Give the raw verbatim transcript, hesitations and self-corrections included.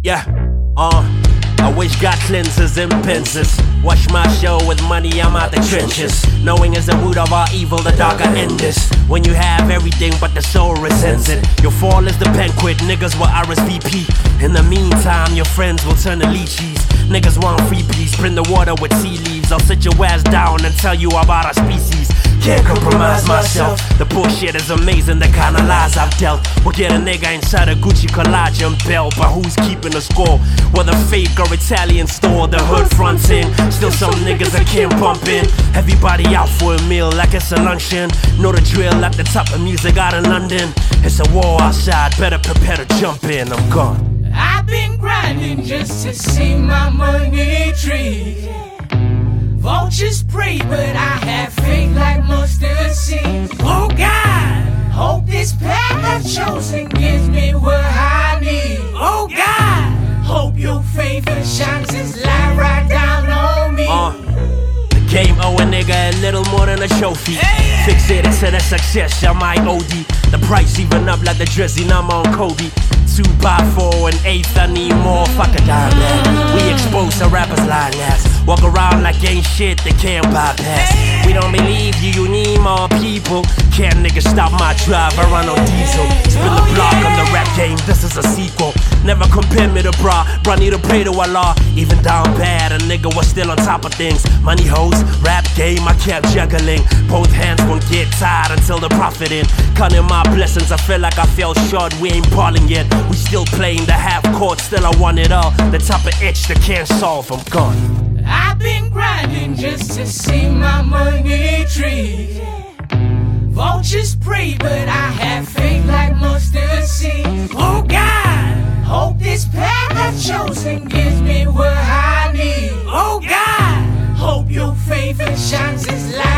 Yeah, uh, I wish God cleanses and pincers. Watch my show with money, I'm out the trenches. Knowing is the root of our evil, the darker end is. When you have everything but the soul resents it. Your fall is the banquet, niggas will R S V P. In the meantime, your friends will turn to lychees. Niggas want free peace, bring the water with tea leaves. I'll sit your ass down and tell you about our species. Can't compromise myself. The bullshit is amazing, the kind of lies I've dealt. We'll get a nigga inside a Gucci collage and belt, but who's keeping the score? Whether fake or Italian store, the hood fronting. Still some niggas that can't bump in. Everybody out for a meal like it's a luncheon. Know the drill at the top of music out in London. It's a war outside, better prepare to jump in. I'm gone. I've been grinding just to see my money tree. Vultures pray, but I have faith like mustard seed. Oh God, hope this path I've chosen gives me what I need. Oh God, hope your favor shines its light right down on me. Uh, the game owe a nigga a little more than a trophy. Hey, yeah. Fixated to the success, I might O D. The price even up like the Drizzy, now I'm on Kobe. Two by four and eighth, I need more. Fuck a dime, man. We expose the rappers lying ass. Walk around like ain't shit they can't bypass. We don't believe you, you need more people. Can't niggas stop my drive, I run on diesel. Spin the block on the rap game, this is a sequel. Never compare me to bra, bra need to pray to Allah. Even down bad, a nigga was still on top of things. Money hoes, rap game, I kept juggling. Both hands won't get tired until the profit in. Counting my blessings, I feel like I fell short, we ain't balling yet. We still playing the half court, still I want it all. The type of itch that can't solve, I'm gone. I've been grinding just to see my money tree. Vultures pray, but I have faith like mustard seed. Oh God, hope this path I've chosen gives me what I need. Oh God, hope your favor shines its light.